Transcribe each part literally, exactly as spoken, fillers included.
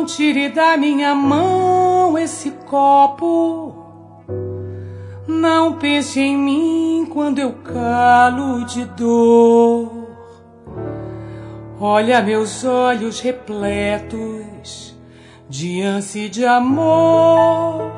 tire da minha mão esse copo. Não pense em mim quando eu calo de dor. Olha meus olhos repletos de ânsia e de amor.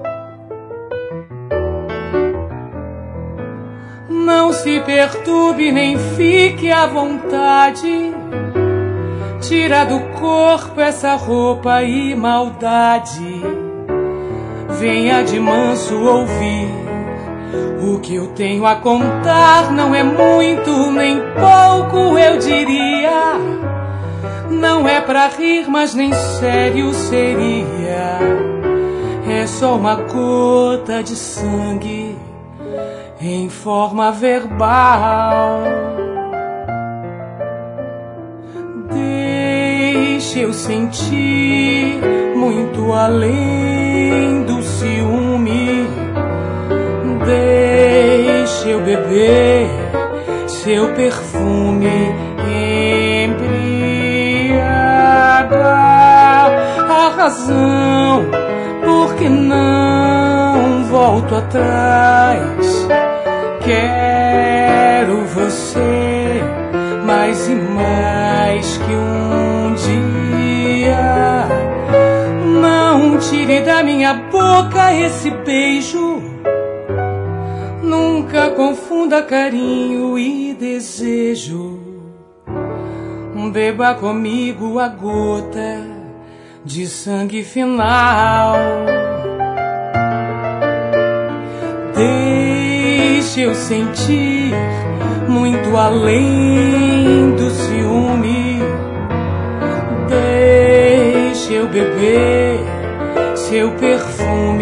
Não se perturbe nem fique à vontade. Tira do corpo essa roupa e maldade. Venha de manso ouvir o que eu tenho a contar. Não é muito nem pouco, eu diria. Não é pra rir, mas nem sério seria. É só uma gota de sangue em forma verbal. Deixe eu sentir muito além do ciúme. Deixe eu beber seu perfume, embriagar a razão, porque não volto atrás. Quero você mais e mais que um dia. Não tire da minha boca esse beijo. Nunca confunda carinho e desejo. Beba comigo a gota de sangue final. Deixe eu sentir muito além do ciúme. Deixe eu beber seu perfume,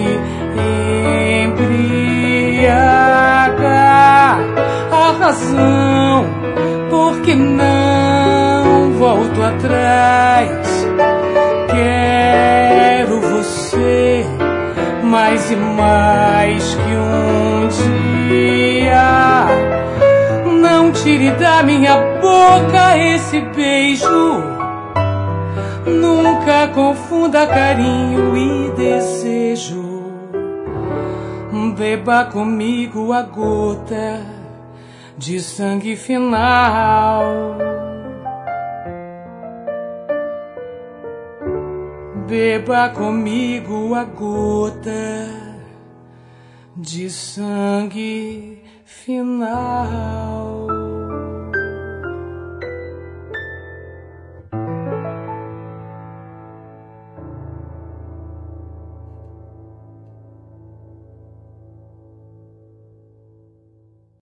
embriagar a razão, porque não volto atrás. Quero você mais e mais que um dia. Não tire da minha boca esse beijo. Nunca confunda carinho e desejo. Beba comigo a gota de sangue final. Beba comigo a gota de sangue final.